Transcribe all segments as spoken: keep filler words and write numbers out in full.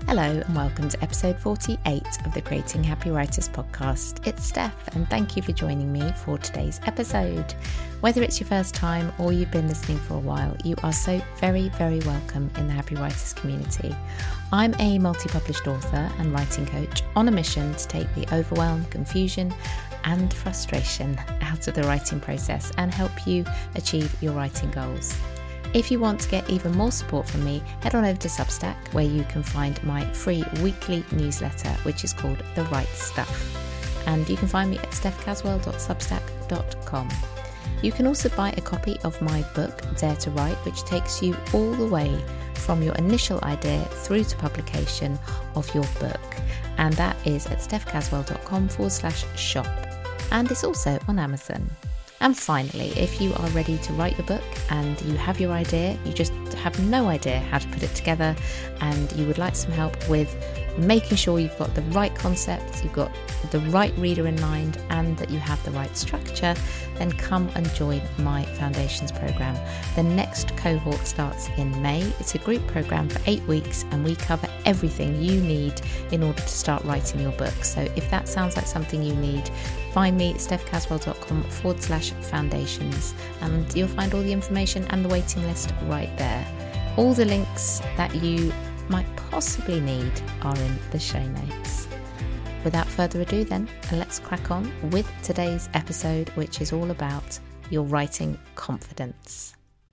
Hello and welcome to episode forty-eight of the Creating Happy Writers podcast. It's Steph and thank you for joining me for today's episode. Whether it's your first time or you've been listening for a while, you are so very, very welcome in the Happy Writers community. I'm a multi-published author and writing coach on a mission to take the overwhelm, confusion and frustration out of the writing process and help you achieve your writing goals. If you want to get even more support from me, head on over to Substack, where you can find my free weekly newsletter, which is called The Right Stuff. And you can find me at steph caswell dot substack dot com. You can also buy a copy of my book, Dare to Write, which takes you all the way from your initial idea through to publication of your book. And that is at steph caswell dot com forward slash shop. And it's also on Amazon. And finally, if you are ready to write the book and you have your idea, you just have no idea how to put it together and you would like some help with making sure you've got the right concepts, you've got the right reader in mind and that you have the right structure, then come and join my Foundations program. The next cohort starts in May. It's a group program for eight weeks and we cover everything you need in order to start writing your book. So if that sounds like something you need, find me at steph caswell dot com forward slash foundations and you'll find all the information and the waiting list right there. All the links that you might possibly need are in the show notes. Without further ado then, let's crack on with today's episode, which is all about your writing confidence.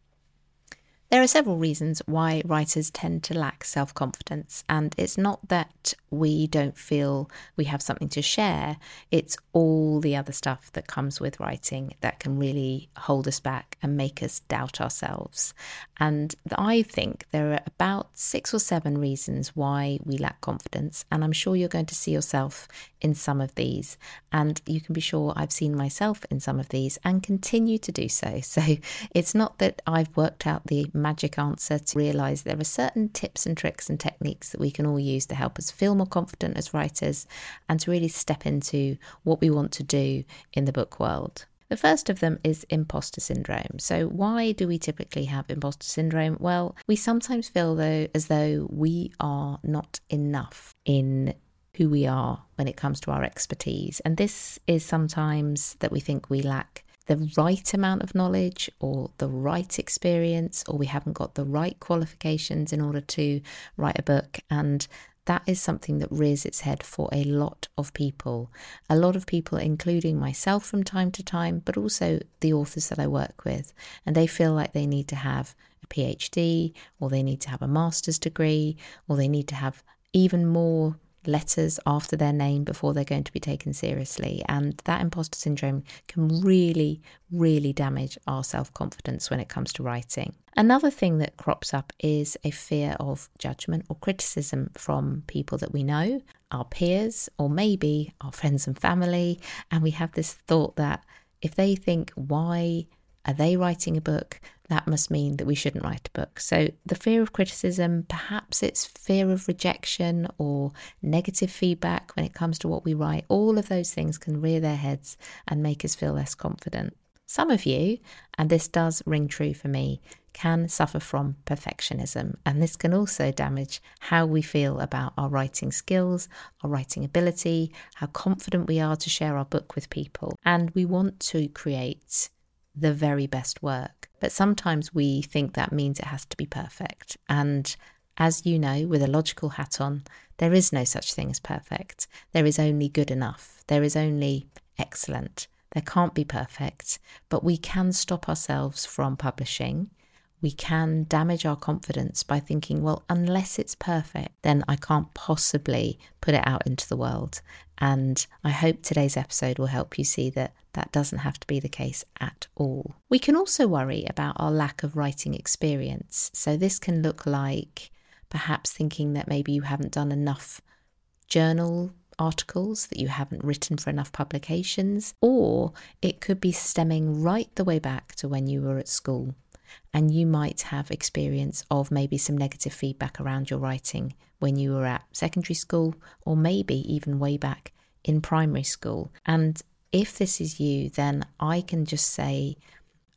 There are several reasons why writers tend to lack self-confidence, and it's not that we don't feel we have something to share, it's all the other stuff that comes with writing that can really hold us back and make us doubt ourselves. And I think there are about six or seven reasons why we lack confidence, and I'm sure you're going to see yourself in some of these, and you can be sure I've seen myself in some of these and continue to do so. So it's not that I've worked out the magic answer to realise there are certain tips and tricks and techniques that we can all use to help us feel more confident as writers and to really step into what we want to do in the book world. The first of them is imposter syndrome. So why do we typically have imposter syndrome? Well, we sometimes feel though as though we are not enough in who we are when it comes to our expertise. And this is sometimes that we think we lack the right amount of knowledge or the right experience, or we haven't got the right qualifications in order to write a book. And that is something that rears its head for a lot of people. A lot of people, including myself from time to time, but also the authors that I work with. And they feel like they need to have a PhD, or they need to have a master's degree, or they need to have even more letters after their name before they're going to be taken seriously. And that imposter syndrome can really, really damage our self-confidence when it comes to writing. Another thing that crops up is a fear of judgment or criticism from people that we know, our peers, or maybe our friends and family. And we have this thought that if they think, why are they writing a book? That must mean that we shouldn't write a book. So the fear of criticism, perhaps it's fear of rejection or negative feedback when it comes to what we write. All of those things can rear their heads and make us feel less confident. Some of you, and this does ring true for me, can suffer from perfectionism. And this can also damage how we feel about our writing skills, our writing ability, how confident we are to share our book with people. And we want to create the very best work. But sometimes we think that means it has to be perfect. And as you know, with a logical hat on, there is no such thing as perfect. There is only good enough. There is only excellent. There can't be perfect, but we can stop ourselves from publishing. We can damage our confidence by thinking, well, unless it's perfect, then I can't possibly put it out into the world. And I hope today's episode will help you see that that doesn't have to be the case at all. We can also worry about our lack of writing experience. So this can look like perhaps thinking that maybe you haven't done enough journal articles, that you haven't written for enough publications, or it could be stemming right the way back to when you were at school. And you might have experience of maybe some negative feedback around your writing when you were at secondary school, or maybe even way back in primary school. And if this is you, then I can just say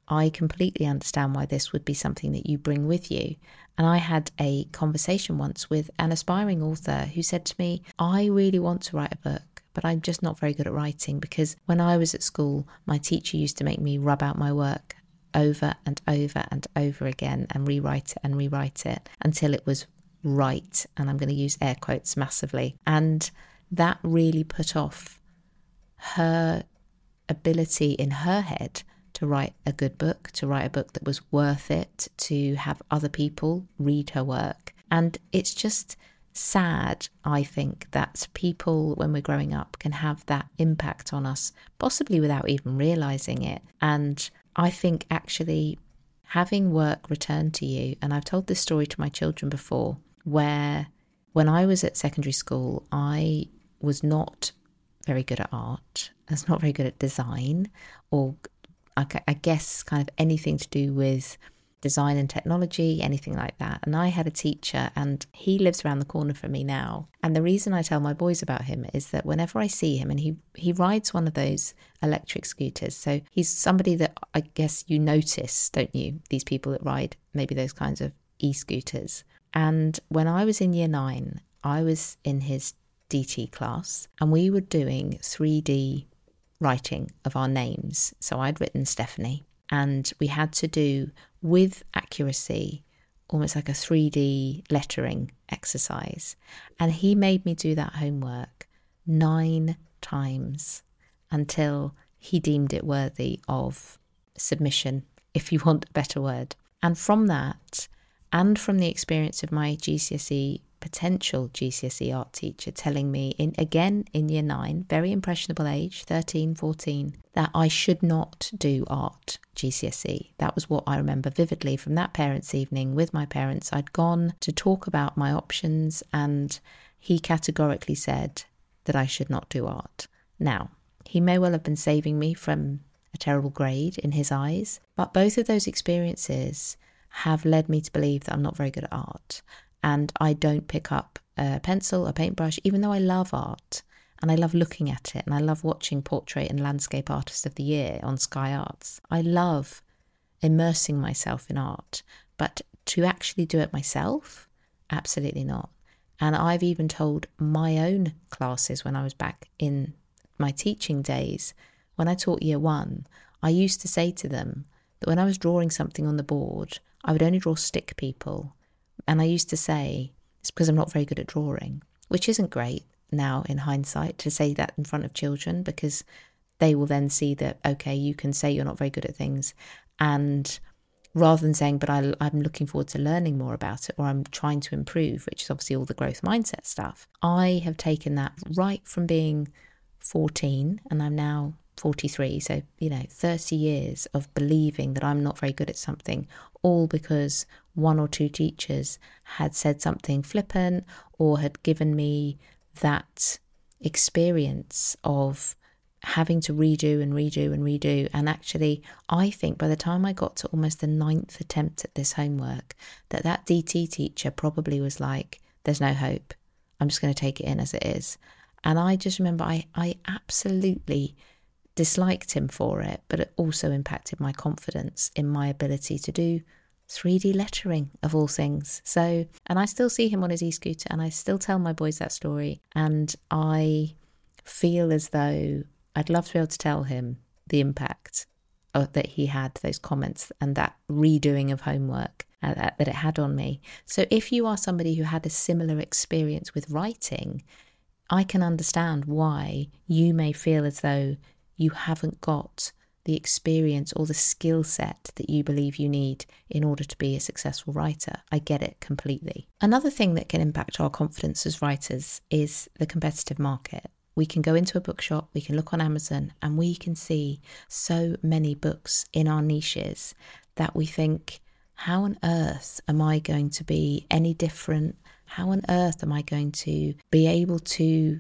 I completely understand why this would be something that you bring with you. And I had a conversation once with an aspiring author who said to me, I really want to write a book, but I'm just not very good at writing, because when I was at school, my teacher used to make me rub out my work over and over and over again and rewrite it and rewrite it until it was right. And I'm going to use air quotes massively. And that really put off her ability in her head to write a good book, to write a book that was worth it, to have other people read her work. And it's just sad, I think, that people, when we're growing up, can have that impact on us, possibly without even realising it. And I think actually having work returned to you, and I've told this story to my children before, where when I was at secondary school, I was not very good at art. I was not very good at design, or I guess kind of anything to do with design and technology, anything like that. And I had a teacher, and he lives around the corner from me now. And the reason I tell my boys about him is that whenever I see him, and he, he rides one of those electric scooters. So he's somebody that I guess you notice, don't you? These people that ride maybe those kinds of e-scooters. And when I was in year nine, I was in his D T class, and we were doing three D writing of our names. So I'd written Stephanie, and we had to do with accuracy almost like a three D lettering exercise. And he made me do that homework nine times until he deemed it worthy of submission, if you want a better word. And from that, and from the experience of my G C S E, potential G C S E art teacher telling me, in again in year nine, very impressionable age, thirteen, fourteen, that I should not do art G C S E. That was what I remember vividly from that parents' evening with my parents. I'd gone to talk about my options, and he categorically said that I should not do art. Now, he may well have been saving me from a terrible grade in his eyes, but both of those experiences have led me to believe that I'm not very good at art. And I don't pick up a pencil, a paintbrush, even though I love art and I love looking at it, and I love watching Portrait and Landscape Artist of the Year on Sky Arts. I love immersing myself in art, but to actually do it myself, absolutely not. And I've even told my own classes when I was back in my teaching days, when I taught year one, I used to say to them that when I was drawing something on the board, I would only draw stick people. And I used to say, it's because I'm not very good at drawing, which isn't great now in hindsight to say that in front of children, because they will then see that, okay, you can say you're not very good at things. And rather than saying, but I, I'm looking forward to learning more about it, or I'm trying to improve, which is obviously all the growth mindset stuff, I have taken that right from being fourteen, and I'm now forty-three, so, you know, thirty years of believing that I'm not very good at something, all because one or two teachers had said something flippant or had given me that experience of having to redo and redo and redo. And actually, I think by the time I got to almost the ninth attempt at this homework, that that D T teacher probably was like, there's no hope. I'm just going to take it in as it is. And I just remember I, I absolutely disliked him for it, but it also impacted my confidence in my ability to do three D lettering, of all things. So, and I still see him on his e-scooter, and I still tell my boys that story, and I feel as though I'd love to be able to tell him the impact of, that he had, those comments and that redoing of homework uh, that, that it had on me. So if you are somebody who had a similar experience with writing, I can understand why you may feel as though you haven't got the experience or the skill set that you believe you need in order to be a successful writer. I get it completely. Another thing that can impact our confidence as writers is the competitive market. We can go into a bookshop, we can look on Amazon, and we can see so many books in our niches that we think, how on earth am I going to be any different? How on earth am I going to be able to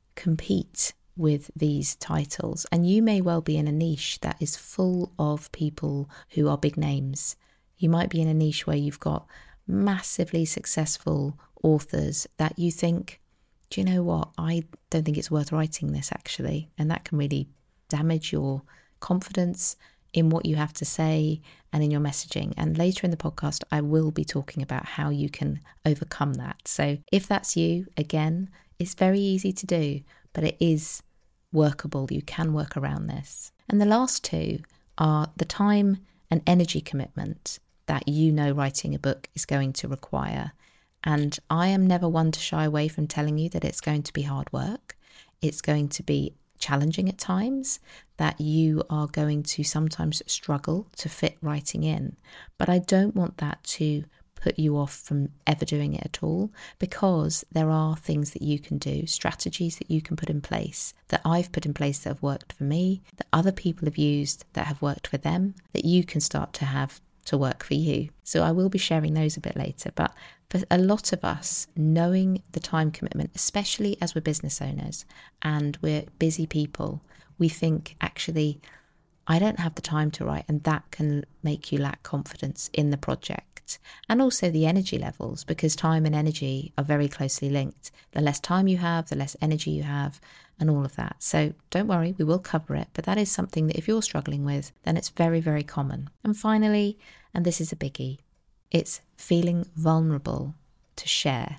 compete with these titles? And you may well be in a niche that is full of people who are big names. You might be in a niche where you've got massively successful authors that you think, do you know what, I don't think it's worth writing this actually. And that can really damage your confidence. in what you have to say and in your messaging. And later in the podcast, I will be talking about how you can overcome that. So if that's you, again, it's very easy to do, but it is workable. You can work around this. And the last two are the time and energy commitment that you know writing a book is going to require. And I am never one to shy away from telling you that it's going to be hard work. It's going to be challenging at times, that you are going to sometimes struggle to fit writing in. But I don't want that to put you off from ever doing it at all, because there are things that you can do, strategies that you can put in place, that I've put in place that have worked for me, that other people have used that have worked for them, that you can start to have to work for you. So I will be sharing those a bit later. But for a lot of us, knowing the time commitment, especially as we're business owners and we're busy people, we think, actually, I don't have the time to write, and that can make you lack confidence in the project. And also the energy levels, because time and energy are very closely linked. The less time you have, the less energy you have, and all of that. So don't worry, we will cover it. But that is something that if you're struggling with, then it's very, very common. And finally, and this is a biggie, it's feeling vulnerable to share.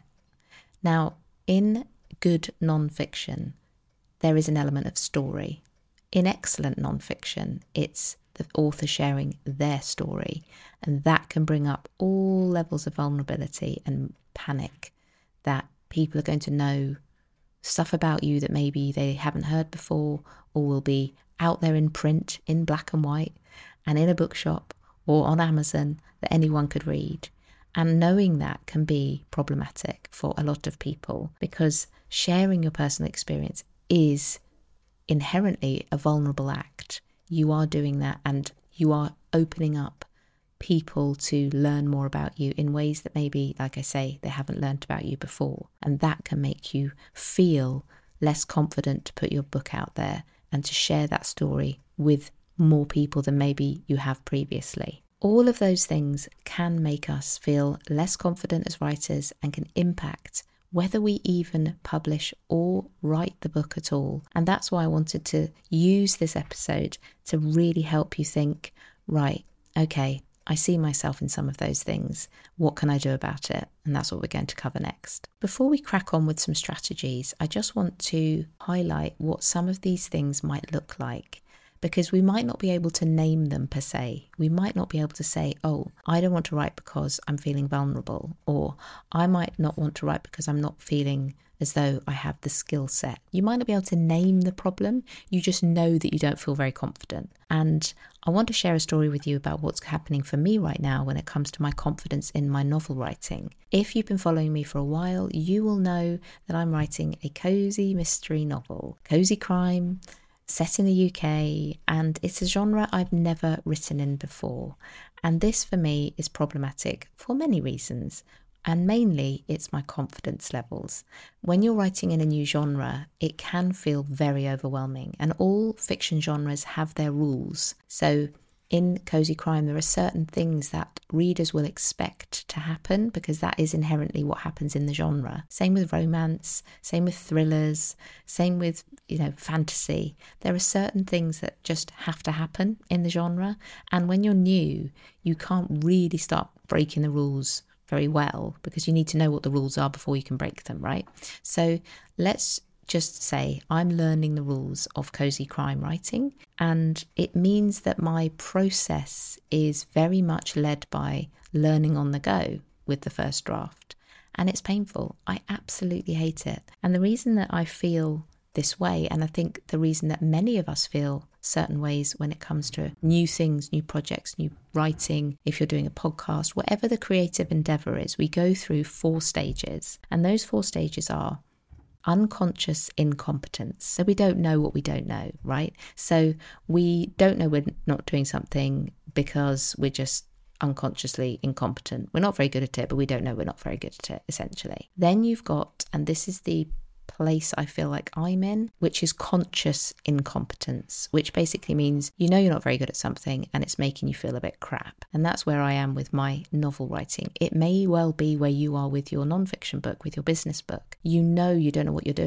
Now, in good non-fiction, there is an element of story. In excellent non-fiction, it's the author sharing their story, and that can bring up all levels of vulnerability and panic, that people are going to know stuff about you that maybe they haven't heard before, or will be out there in print, in black and white, and in a bookshop or on Amazon that anyone could read. And knowing that can be problematic for a lot of people, because sharing your personal experience is inherently a vulnerable act. You are doing that, and you are opening up people to learn more about you in ways that maybe, like I say, they haven't learned about you before. And that can make you feel less confident to put your book out there and to share that story with more people than maybe you have previously. All of those things can make us feel less confident as writers and can impact whether we even publish or write the book at all. And that's why I wanted to use this episode to really help you think, right, okay, I see myself in some of those things. What can I do about it? And that's what we're going to cover next. Before we crack on with some strategies, I just want to highlight what some of these things might look like, because we might not be able to name them per se. We might not be able to say, oh, I don't want to write because I'm feeling vulnerable, or I might not want to write because I'm not feeling as though I have the skill set. You might not be able to name the problem. You just know that you don't feel very confident. And I want to share a story with you about what's happening for me right now when it comes to my confidence in my novel writing. If you've been following me for a while, you will know that I'm writing a cozy mystery novel, cozy crime, set in the U K, and it's a genre I've never written in before. And this for me is problematic for many reasons, and mainly it's my confidence levels. When you're writing in a new genre, it can feel very overwhelming, and all fiction genres have their rules. So in cozy crime, there are certain things that readers will expect to happen because that is inherently what happens in the genre. Same with romance, same with thrillers, same with, you know, fantasy. There are certain things that just have to happen in the genre. And when you're new, you can't really start breaking the rules very well because you need to know what the rules are before you can break them, right? So let's just say I'm learning the rules of cozy crime writing, and it means that my process is very much led by learning on the go with the first draft, and it's painful. I absolutely hate it. And the reason that I feel this way, and I think the reason that many of us feel certain ways when it comes to new things, new projects, new writing, if you're doing a podcast, whatever the creative endeavour is, we go through four stages, and those four stages are unconscious incompetence. So we don't know what we don't know, right? So we don't know we're not doing something because we're just unconsciously incompetent. We're not very good at it, but we don't know we're not very good at it, essentially. Then you've got, and this is the place I feel like I'm in, which is conscious incompetence, which basically means you know you're not very good at something and it's making you feel a bit crap. And that's where I am with my novel writing. It may well be where you are with your non-fiction book, with your business book. You know you don't know what you're doing.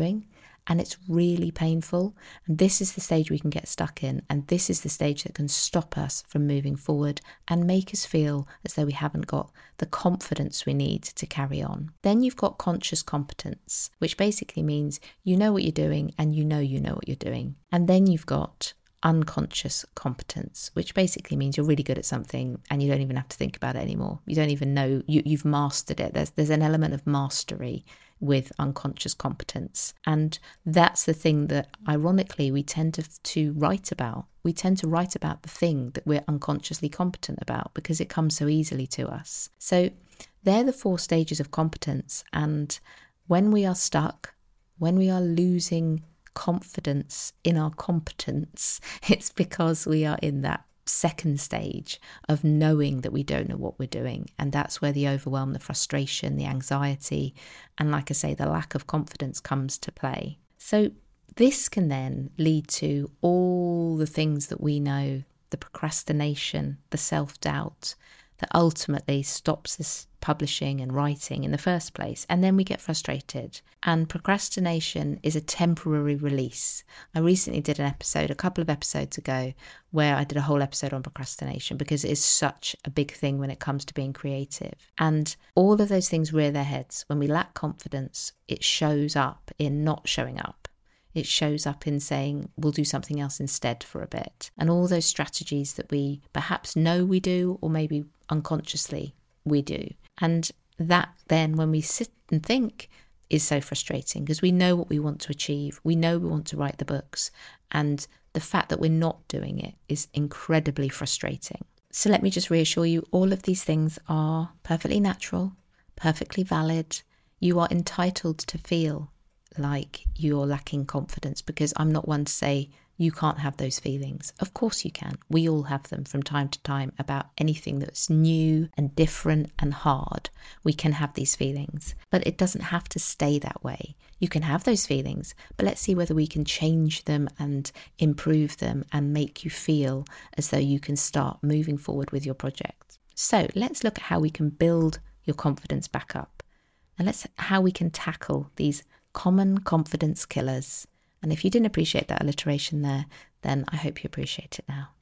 and it's really painful. And this is the stage we can get stuck in, and this is the stage that can stop us from moving forward and make us feel as though we haven't got the confidence we need to carry on. Then you've got conscious competence, which basically means you know what you're doing and you know you know what you're doing. And then you've got unconscious competence, which basically means you're really good at something and you don't even have to think about it anymore. You don't even know, you, you've mastered it. There's, there's an element of mastery with unconscious competence. And that's the thing that, ironically, we tend to, to write about. We tend to write about the thing that we're unconsciously competent about because it comes so easily to us. So they're the four stages of competence. And when we are stuck, when we are losing confidence in our competence, it's because we are in that second stage of knowing that we don't know what we're doing. And that's where the overwhelm, the frustration, the anxiety, and like I say, the lack of confidence comes to play. So this can then lead to all the things that we know, the procrastination, the self-doubt, that ultimately stops us publishing and writing in the first place. And then we get frustrated. And procrastination is a temporary release. I recently did an episode, a couple of episodes ago, where I did a whole episode on procrastination because it is such a big thing when it comes to being creative. And all of those things rear their heads. When we lack confidence, it shows up in not showing up. It shows up in saying, we'll do something else instead for a bit. And all those strategies that we perhaps know we do, or maybe unconsciously we do. And that then, when we sit and think, is so frustrating because we know what we want to achieve. We know we want to write the books. And the fact that we're not doing it is incredibly frustrating. So let me just reassure you, all of these things are perfectly natural, perfectly valid. You are entitled to feel like you're lacking confidence, because I'm not one to say you can't have those feelings. Of course you can. We all have them from time to time about anything that's new and different and hard. We can have these feelings, but it doesn't have to stay that way. You can have those feelings, but let's see whether we can change them and improve them and make you feel as though you can start moving forward with your project. So let's look at how we can build your confidence back up, and let's how we can tackle these common confidence killers. And if you didn't appreciate that alliteration there, then I hope you appreciate it now.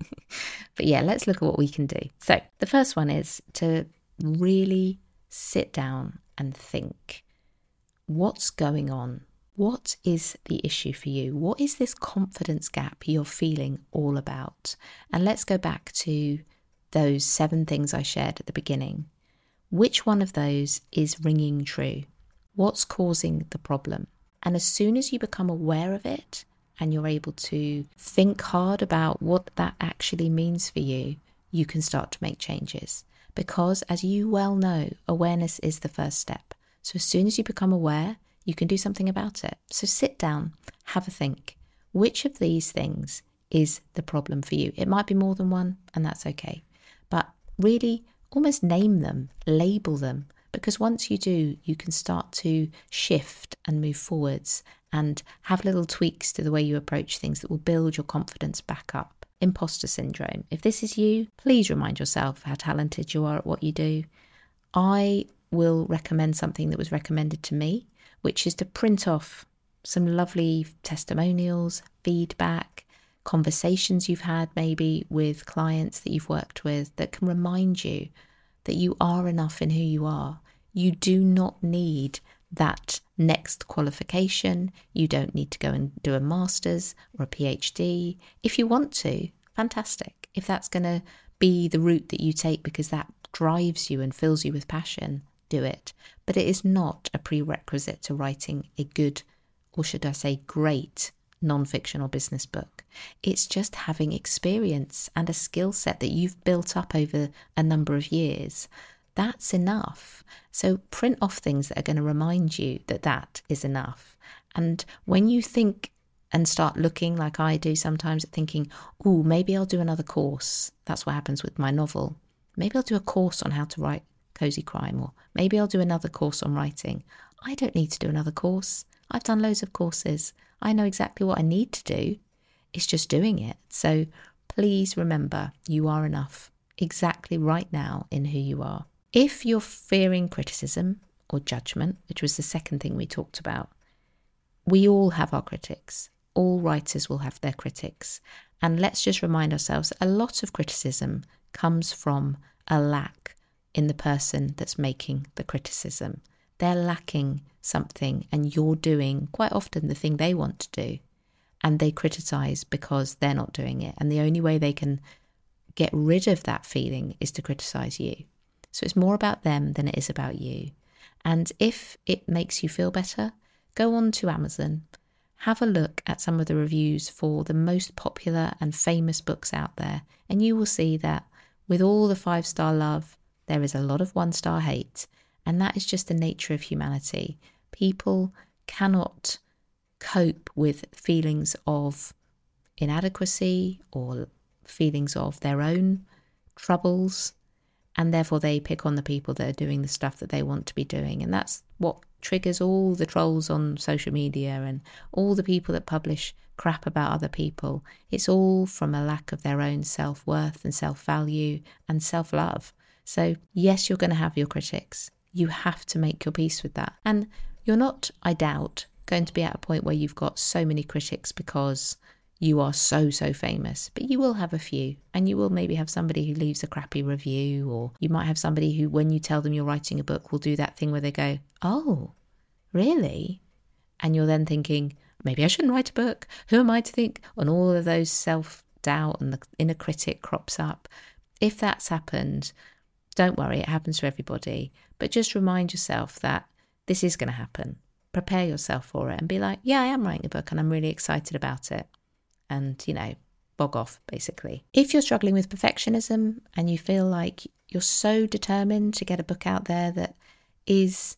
But yeah, let's look at what we can do. So the first one is to really sit down and think, what's going on? What is the issue for you? What is this confidence gap you're feeling all about? And let's go back to those seven things I shared at the beginning. Which one of those is ringing true? What's causing the problem? And as soon as you become aware of it and you're able to think hard about what that actually means for you, you can start to make changes. Because as you well know, awareness is the first step. So as soon as you become aware, you can do something about it. So sit down, have a think. Which of these things is the problem for you? It might be more than one, and that's okay. But really almost name them, label them. Because once you do, you can start to shift and move forwards and have little tweaks to the way you approach things that will build your confidence back up. Imposter syndrome. If this is you, please remind yourself how talented you are at what you do. I will recommend something that was recommended to me, which is to print off some lovely testimonials, feedback, conversations you've had maybe with clients that you've worked with that can remind you that you are enough in who you are. You do not need that next qualification. You don't need to go and do a master's or a PhD. If you want to, fantastic. If that's going to be the route that you take because that drives you and fills you with passion, do it. But it is not a prerequisite to writing a good, or should I say great, non-fiction or business book. It's just having experience and a skill set that you've built up over a number of years. That's enough. So print off things that are going to remind you that that is enough. And when you think and start looking like I do sometimes at thinking, oh, maybe I'll do another course. That's what happens with my novel. Maybe I'll do a course on how to write cozy crime, or maybe I'll do another course on writing. I don't need to do another course. I've done loads of courses. I know exactly what I need to do. It's just doing it. So please remember, you are enough exactly right now in who you are. If you're fearing criticism or judgment, which was the second thing we talked about, we all have our critics. All writers will have their critics. And let's just remind ourselves, a lot of criticism comes from a lack in the person that's making the criticism. They're lacking something and you're doing quite often the thing they want to do. And they criticise because they're not doing it. And the only way they can get rid of that feeling is to criticise you. So it's more about them than it is about you. And if it makes you feel better, go on to Amazon, have a look at some of the reviews for the most popular and famous books out there, and you will see that with all the five-star love, there is a lot of one-star hate, and that is just the nature of humanity. People cannot cope with feelings of inadequacy or feelings of their own troubles, and therefore they pick on the people that are doing the stuff that they want to be doing. And that's what triggers all the trolls on social media and all the people that publish crap about other people. It's all from a lack of their own self-worth and self-value and self-love. So yes, you're going to have your critics. You have to make your peace with that. And you're not, I doubt, going to be at a point where you've got so many critics because you are so, so famous, but you will have a few, and you will maybe have somebody who leaves a crappy review, or you might have somebody who, when you tell them you're writing a book, will do that thing where they go, oh, really? And you're then thinking, maybe I shouldn't write a book. Who am I to think? And all of those self-doubt and the inner critic crops up. If that's happened, don't worry, it happens to everybody, but just remind yourself that this is going to happen. Prepare yourself for it and be like, yeah, I am writing a book and I'm really excited about it. And, you know, bog off, basically. If you're struggling with perfectionism and you feel like you're so determined to get a book out there that is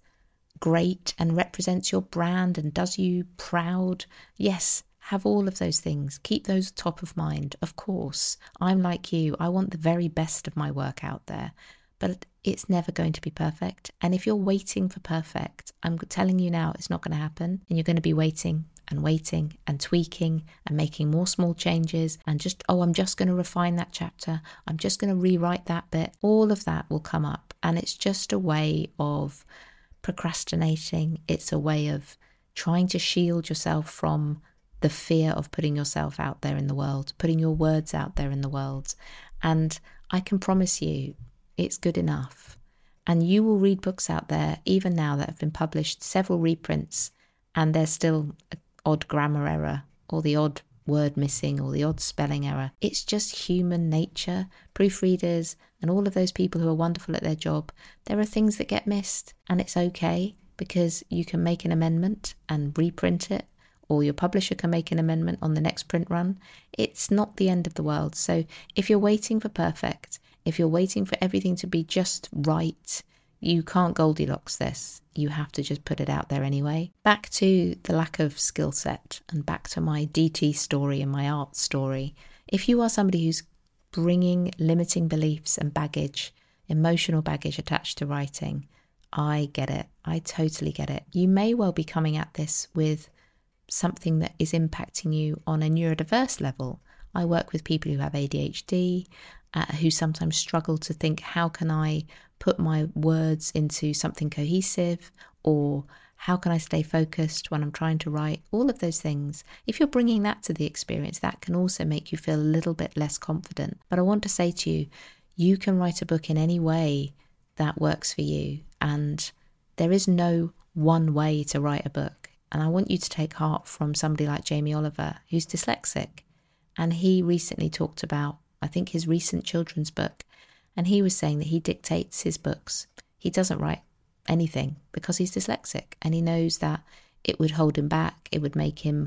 great and represents your brand and does you proud, yes, have all of those things. Keep those top of mind. Of course, I'm like you. I want the very best of my work out there, but it's never going to be perfect. And if you're waiting for perfect, I'm telling you now, it's not going to happen. And you're going to be waiting and waiting and tweaking and making more small changes and just, oh, I'm just going to refine that chapter. I'm just going to rewrite that bit. All of that will come up. And it's just a way of procrastinating. It's a way of trying to shield yourself from the fear of putting yourself out there in the world, putting your words out there in the world. And I can promise you, it's good enough. And you will read books out there, even now, that have been published, several reprints, and there's still an odd grammar error or the odd word missing or the odd spelling error. It's just human nature. Proofreaders and all of those people who are wonderful at their job, there are things that get missed, and it's okay, because you can make an amendment and reprint it, or your publisher can make an amendment on the next print run. It's not the end of the world. So if you're waiting for perfect, if you're waiting for everything to be just right, you can't Goldilocks this. You have to just put it out there anyway. Back to the lack of skill set and back to my D T story and my art story. If you are somebody who's bringing limiting beliefs and baggage, emotional baggage attached to writing, I get it. I totally get it. You may well be coming at this with something that is impacting you on a neurodiverse level. I work with people who have A D H D, uh, who sometimes struggle to think, how can I put my words into something cohesive, or how can I stay focused when I'm trying to write? All of those things. If you're bringing that to the experience, that can also make you feel a little bit less confident. But I want to say to you, you can write a book in any way that works for you. And there is no one way to write a book. And I want you to take heart from somebody like Jamie Oliver, who's dyslexic. And he recently talked about, I think, his recent children's book. And he was saying that he dictates his books. He doesn't write anything because he's dyslexic. And he knows that it would hold him back. It would make him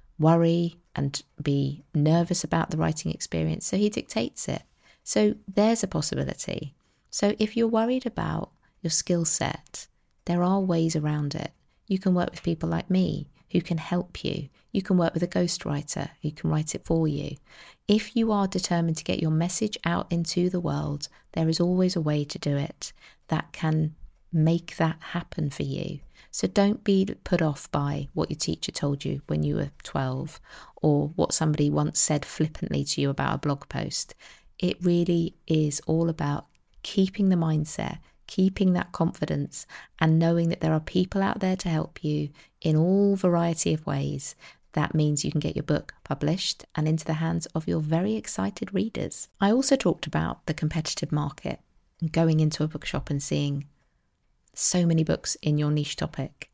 worry and be nervous about the writing experience. So he dictates it. So there's a possibility. So if you're worried about your skill set, there are ways around it. You can work with people like me who can help you. You can work with a ghostwriter who can write it for you. If you are determined to get your message out into the world, there is always a way to do it that can make that happen for you. So don't be put off by what your teacher told you when you were twelve, or what somebody once said flippantly to you about a blog post. It really is all about keeping the mindset, keeping that confidence and knowing that there are people out there to help you in all variety of ways. That means you can get your book published and into the hands of your very excited readers. I also talked about the competitive market and going into a bookshop and seeing so many books in your niche topic.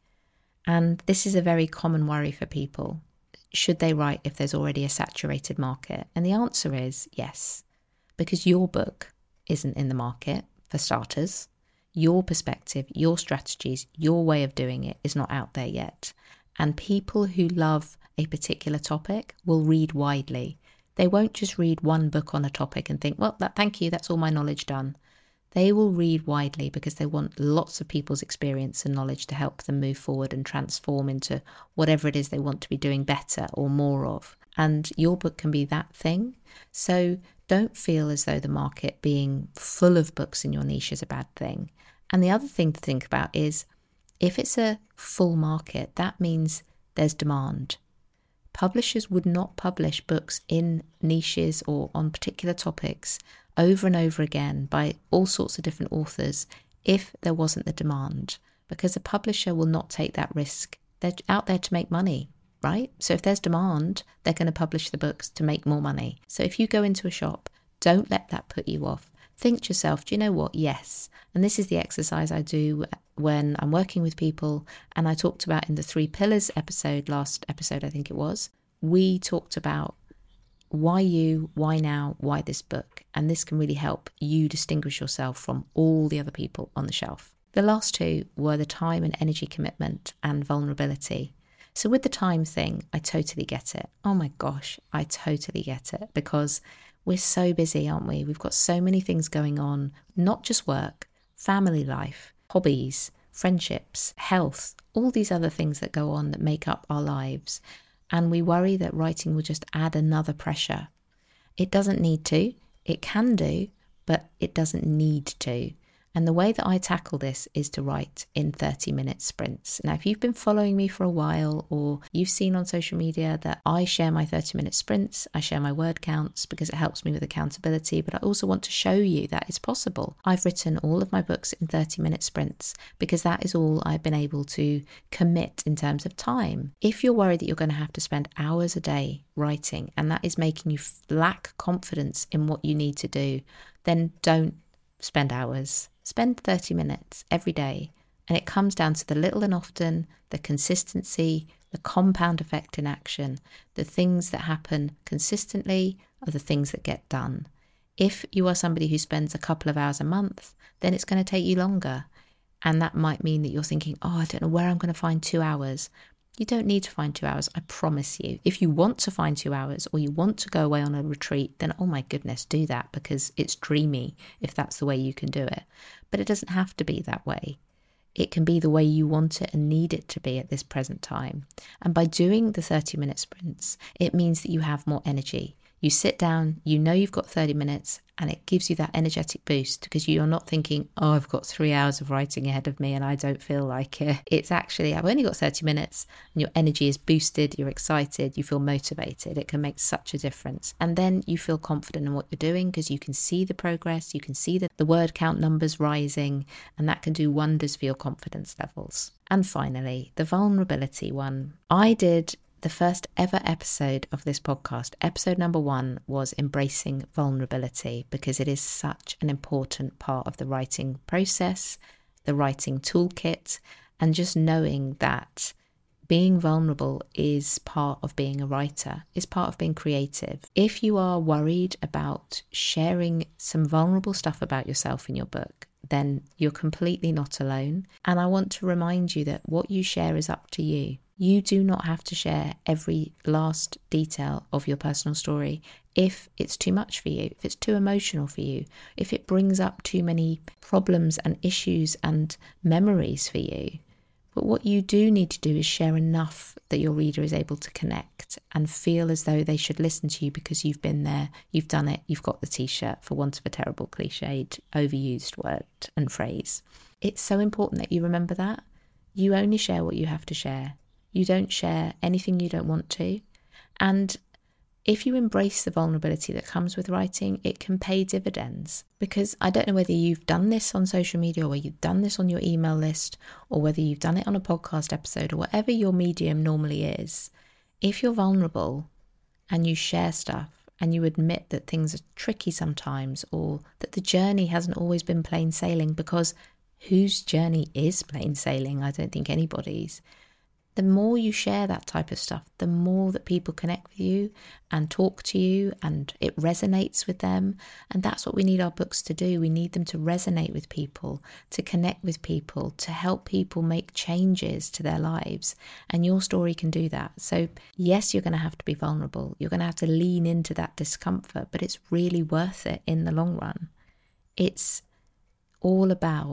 And this is a very common worry for people. Should they write if there's already a saturated market? And the answer is yes, because your book isn't in the market, for starters. Your perspective, your strategies, your way of doing it is not out there yet. And people who love a particular topic will read widely. They won't just read one book on a topic and think, well, that, thank you, that's all my knowledge done. They will read widely because they want lots of people's experience and knowledge to help them move forward and transform into whatever it is they want to be doing better or more of. And your book can be that thing. So don't feel as though the market being full of books in your niche is a bad thing. And the other thing to think about is if it's a full market, that means there's demand. Publishers would not publish books in niches or on particular topics over and over again by all sorts of different authors if there wasn't the demand, because a publisher will not take that risk. They're out there to make money, right? So if there's demand, they're going to publish the books to make more money. So if you go into a shop, don't let that put you off. Think to yourself, do you know what? Yes. And this is the exercise I do when I'm working with people. And I talked about in the Three Pillars episode, last episode, I think it was, we talked about why you, why now, why this book. And this can really help you distinguish yourself from all the other people on the shelf. The last two were the time and energy commitment and vulnerability. So with the time thing, I totally get it. Oh my gosh, I totally get it, because we're so busy, aren't we? We've got so many things going on, not just work, family life, hobbies, friendships, health, all these other things that go on that make up our lives. And we worry that writing will just add another pressure. It doesn't need to. It can do, but it doesn't need to. And the way that I tackle this is to write in thirty minute sprints. Now, if you've been following me for a while, or you've seen on social media that I share my thirty minute sprints, I share my word counts because it helps me with accountability, but I also want to show you that it's possible. I've written all of my books in thirty minute sprints because that is all I've been able to commit in terms of time. If you're worried that you're going to have to spend hours a day writing and that is making you lack confidence in what you need to do, then don't spend hours. Spend thirty minutes every day, and it comes down to the little and often, the consistency, the compound effect in action. The things that happen consistently are the things that get done. If you are somebody who spends a couple of hours a month, then it's going to take you longer. And that might mean that you're thinking, oh, I don't know where I'm going to find two hours. You don't need to find two hours, I promise you. If you want to find two hours or you want to go away on a retreat, then oh my goodness, do that, because it's dreamy if that's the way you can do it. But it doesn't have to be that way. It can be the way you want it and need it to be at this present time. And by doing the thirty minute sprints, it means that you have more energy. You sit down, you know you've got thirty minutes, and it gives you that energetic boost because you're not thinking, oh, I've got three hours of writing ahead of me and I don't feel like it. It's actually, I've only got thirty minutes, and your energy is boosted, you're excited, you feel motivated. It can make such a difference. And then you feel confident in what you're doing because you can see the progress, you can see the, the word count numbers rising, and that can do wonders for your confidence levels. And finally, the vulnerability one. I did the first ever episode of this podcast. Episode number one was embracing vulnerability because it is such an important part of the writing process, the writing toolkit, and just knowing that being vulnerable is part of being a writer, is part of being creative. If you are worried about sharing some vulnerable stuff about yourself in your book, then you're completely not alone. And I want to remind you that what you share is up to you. You do not have to share every last detail of your personal story if it's too much for you, if it's too emotional for you, if it brings up too many problems and issues and memories for you. But what you do need to do is share enough that your reader is able to connect and feel as though they should listen to you because you've been there, you've done it, you've got the t-shirt, for want of a terrible cliched, overused word and phrase. It's so important that you remember that. You only share what you have to share. You don't share anything you don't want to. And if you embrace the vulnerability that comes with writing, it can pay dividends. Because I don't know whether you've done this on social media or whether you've done this on your email list or whether you've done it on a podcast episode or whatever your medium normally is. If you're vulnerable and you share stuff and you admit that things are tricky sometimes or that the journey hasn't always been plain sailing, because whose journey is plain sailing? I don't think anybody's. The more you share that type of stuff, the more that people connect with you and talk to you and it resonates with them. And that's what we need our books to do. We need them to resonate with people, to connect with people, to help people make changes to their lives. And your story can do that. So yes, you're going to have to be vulnerable. You're going to have to lean into that discomfort, but it's really worth it in the long run. It's all about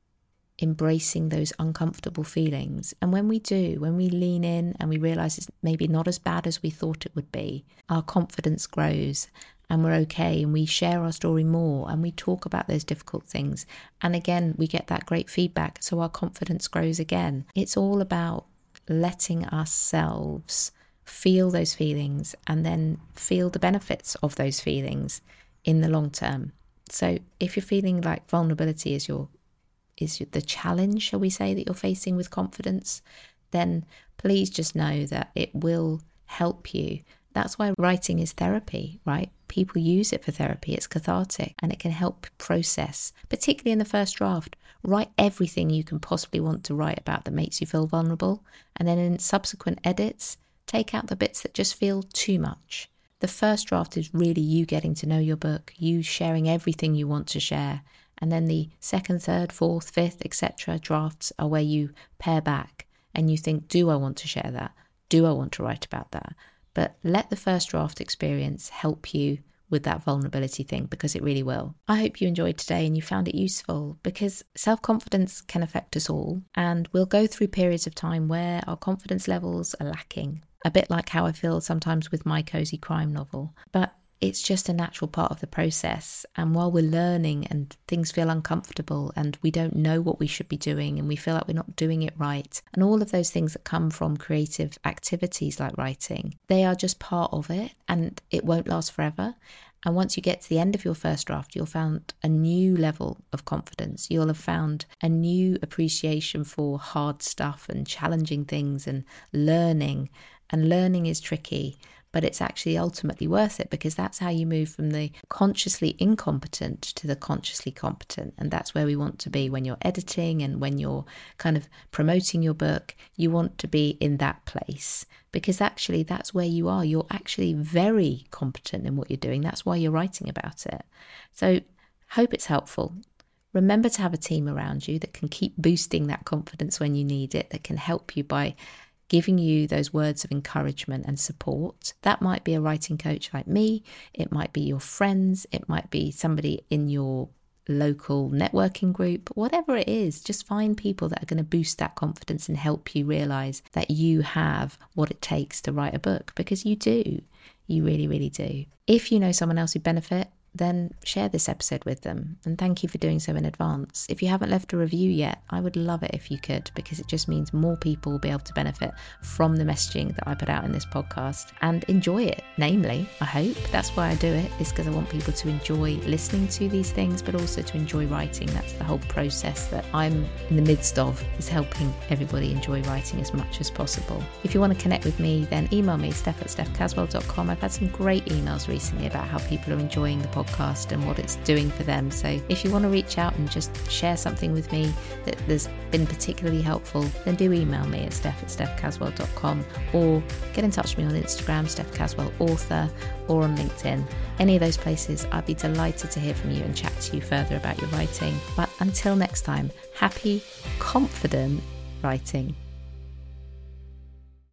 embracing those uncomfortable feelings. And when we do, when we lean in and we realise it's maybe not as bad as we thought it would be, our confidence grows and we're okay and we share our story more and we talk about those difficult things. And again, we get that great feedback, so our confidence grows again. It's all about letting ourselves feel those feelings and then feel the benefits of those feelings in the long term. So if you're feeling like vulnerability is your is the challenge, shall we say, that you're facing with confidence, then please just know that it will help you. That's why writing is therapy, right? People use it for therapy. It's cathartic and it can help process, particularly in the first draft. Write everything you can possibly want to write about that makes you feel vulnerable. And then in subsequent edits, take out the bits that just feel too much. The first draft is really you getting to know your book, you sharing everything you want to share. And then the second, third, fourth, fifth, et cetera drafts are where you pare back and you think, do I want to share that? Do I want to write about that? But let the first draft experience help you with that vulnerability thing, because it really will. I hope you enjoyed today and you found it useful, because self-confidence can affect us all. And we'll go through periods of time where our confidence levels are lacking. A bit like how I feel sometimes with my cozy crime novel. But it's just a natural part of the process. And while we're learning and things feel uncomfortable and we don't know what we should be doing and we feel like we're not doing it right, and all of those things that come from creative activities like writing, they are just part of it and it won't last forever. And once you get to the end of your first draft, you'll found a new level of confidence. You'll have found a new appreciation for hard stuff and challenging things and learning. And learning is tricky, but it's actually ultimately worth it, because that's how you move from the consciously incompetent to the consciously competent. And that's where we want to be when you're editing and when you're kind of promoting your book. You want to be in that place, because actually that's where you are. You're actually very competent in what you're doing. That's why you're writing about it. So hope it's helpful. Remember to have a team around you that can keep boosting that confidence when you need it, that can help you by giving you those words of encouragement and support. That might be a writing coach like me. It might be your friends. It might be somebody in your local networking group. Whatever it is, just find people that are going to boost that confidence and help you realise that you have what it takes to write a book, because you do. You really, really do. If you know someone else who'd benefit, then share this episode with them. And thank you for doing so in advance. If you haven't left a review yet, I would love it if you could, because it just means more people will be able to benefit from the messaging that I put out in this podcast and enjoy it. Namely, I hope that's why I do it, is because I want people to enjoy listening to these things, but also to enjoy writing. That's the whole process that I'm in the midst of, is helping everybody enjoy writing as much as possible. If you want to connect with me, then email me, steph at steph caswell dot com. I've had some great emails recently about how people are enjoying the podcast podcast and what it's doing for them. So if you want to reach out and just share something with me that has been particularly helpful, then do email me at steph at steph caswell dot com, or get in touch with me on Instagram, Steph Caswell Author, or on LinkedIn. Any of those places, I'd be delighted to hear from you and chat to you further about your writing. But until next time, happy, confident writing.